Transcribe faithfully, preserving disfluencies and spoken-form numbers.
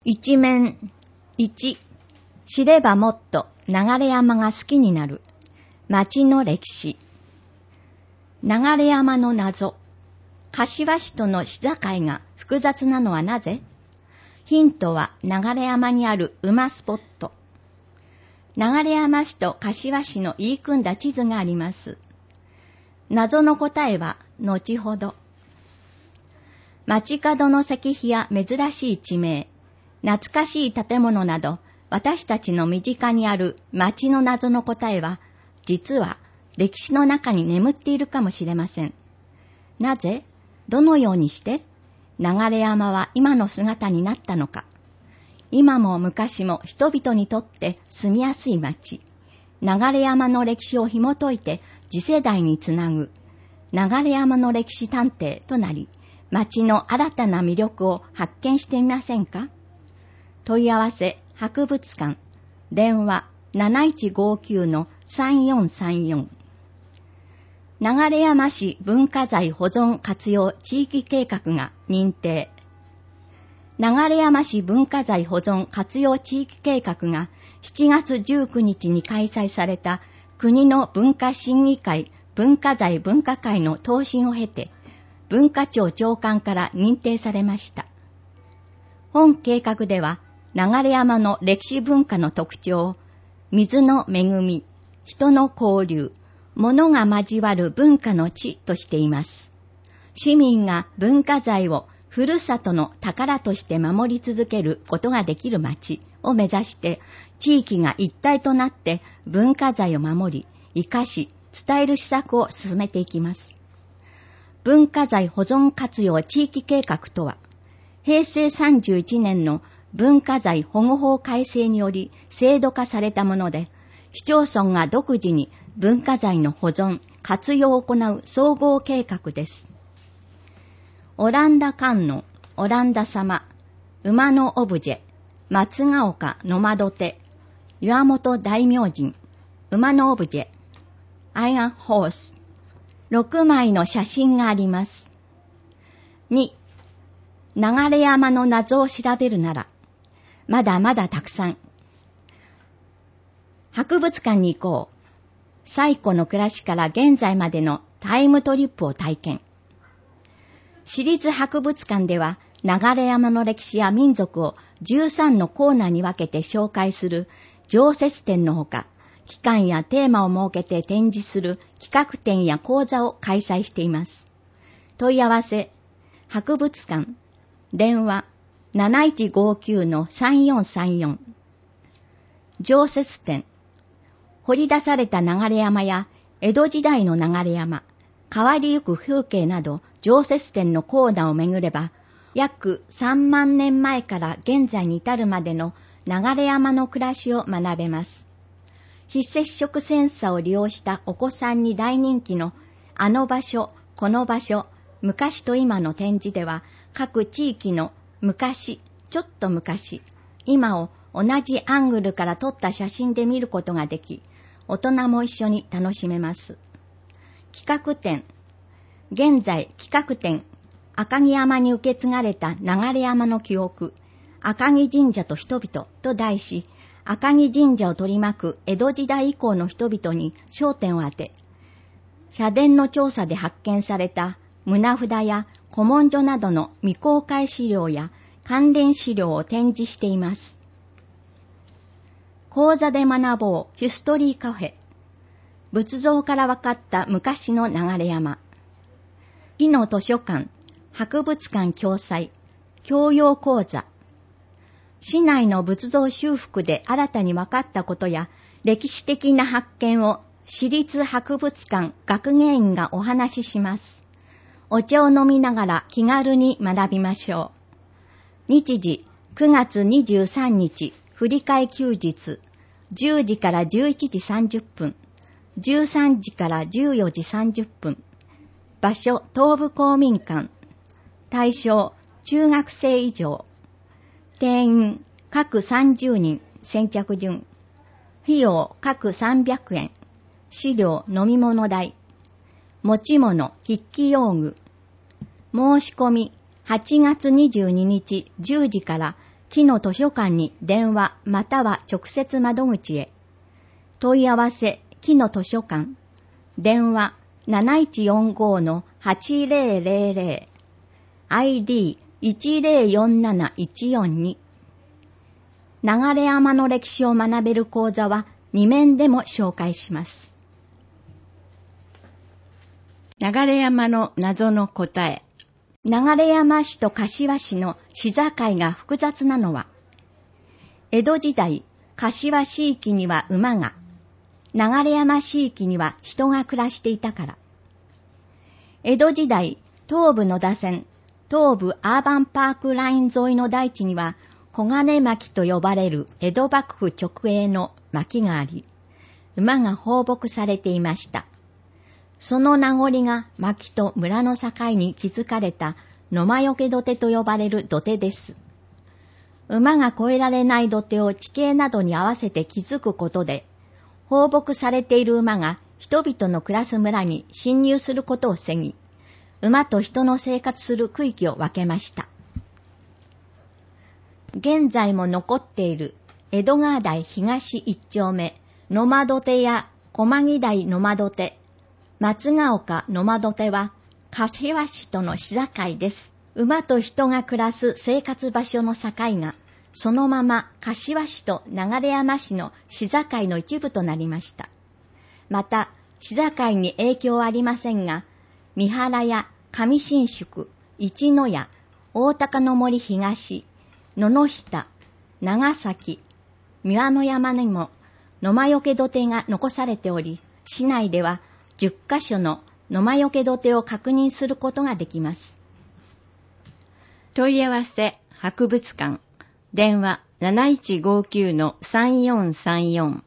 一面いち、知ればもっと流山が好きになる。町の歴史。流山の謎。柏市との市境が複雑なのはなぜ？ヒントは流山にある馬スポット。流山市と柏市の言い組んだ地図があります。謎の答えは後ほど。街角の石碑や珍しい地名、懐かしい建物など、私たちの身近にある街の謎の答えは、実は歴史の中に眠っているかもしれません。なぜ、どのようにして、流山は今の姿になったのか。今も昔も人々にとって住みやすい街、流山の歴史を紐解いて次世代につなぐ、流山の歴史探偵となり、街の新たな魅力を発見してみませんか？問い合わせ博物館、電話 なないちごきゅうのさんよんさんよん。流山市文化財保存活用地域計画が認定。流山市文化財保存活用地域計画がしちがつじゅうくにちに開催された国の文化審議会文化財分科会の答申を経て、文化庁長官から認定されました。本計画では、流山の歴史文化の特徴を、水の恵み、人の交流、物が交わる文化の地としています。市民が文化財をふるさとの宝として守り続けることができる街を目指して、地域が一体となって文化財を守り、生かし、伝える施策を進めていきます。文化財保存活用地域計画とは、へいせいさんじゅういちねんの文化財保護法改正により制度化されたもので、市町村が独自に文化財の保存、活用を行う総合計画です。オランダ観音、オランダ様、馬のオブジェ、松ヶ丘野間土手、岩本大明神、馬のオブジェ、アイアンホース、ろくまいの写真があります。に、流山の謎を調べるなら、まだまだたくさん。博物館に行こう。最古の暮らしから現在までのタイムトリップを体験。市立博物館では、流山の歴史や民族をじゅうさんのコーナーに分けて紹介する常設展のほか、期間やテーマを設けて展示する企画展や講座を開催しています。問い合わせ、博物館、電話 なないちごきゅうのさんよんさんよん。常設展、掘り出された流山や江戸時代の流山、変わりゆく風景など常設展のコーナーを巡れば、約さんまんねんまえから現在に至るまでの流山の暮らしを学べます。非接触センサーを利用したお子さんに大人気のあの場所、この場所、昔と今の展示では、各地域の昔、ちょっと昔、今を同じアングルから撮った写真で見ることができ、大人も一緒に楽しめます。企画展、現在企画展、赤城山に受け継がれた流山の記憶、赤城神社と人々と題し、赤城神社を取り巻く江戸時代以降の人々に焦点を当て、社殿の調査で発見された棟札や古文書などの未公開資料や関連資料を展示しています。講座で学ぼうヒストリーカフェ。仏像から分かった昔の流山。木の図書館、博物館共催、教養講座。市内の仏像修復で新たに分かったことや歴史的な発見を市立博物館学芸員がお話しします。お茶を飲みながら気軽に学びましょう。日時くがつにじゅうさんにち振り替え休日、じゅうじからじゅういちじさんじゅっぷん、じゅうさんじからじゅうよじさんじゅっぷん。場所東部公民館。対象中学生以上。定員各さんじゅうにん、先着順。費用各さんびゃくえん。資料飲み物代。持ち物筆記用具。申し込みはちがつにじゅうににちじゅうじから木の図書館に電話または直接窓口へ。問い合わせ木の図書館。電話 なないちよんご のはちぜろぜろぜろ。アイディーいちぜろよんなないちよんに。流山の歴史を学べる講座はに面でも紹介します。 流山の謎の答え。 流山市と柏市の市境が複雑なのは、江戸時代、柏市域には馬が、流山市域には人が暮らしていたから。江戸時代、東部野田線、東部アーバンパークライン沿いの大地には、小金牧と呼ばれる江戸幕府直営の牧があり、馬が放牧されていました。その名残が牧と村の境に築かれた野間よけ土手と呼ばれる土手です。馬が越えられない土手を地形などに合わせて築くことで、放牧されている馬が人々の暮らす村に侵入することを防ぎ、馬と人の生活する区域を分けました。現在も残っている江戸川台東一丁目野間土手や駒木台野間土手、松ヶ丘野間土手は柏市との市境です。馬と人が暮らす生活場所の境がそのまま柏市と流山市の市境の一部となりました。また市境に影響はありませんが、三原や上新宿、一の屋、大高の森東、野々下、長崎、三輪の山にも野間よけ土手が残されており、市内ではじゅっかしょの野間よけ土手を確認することができます。 問い合わせ博物館。電話 なないちごきゅうのさんよんさんよん。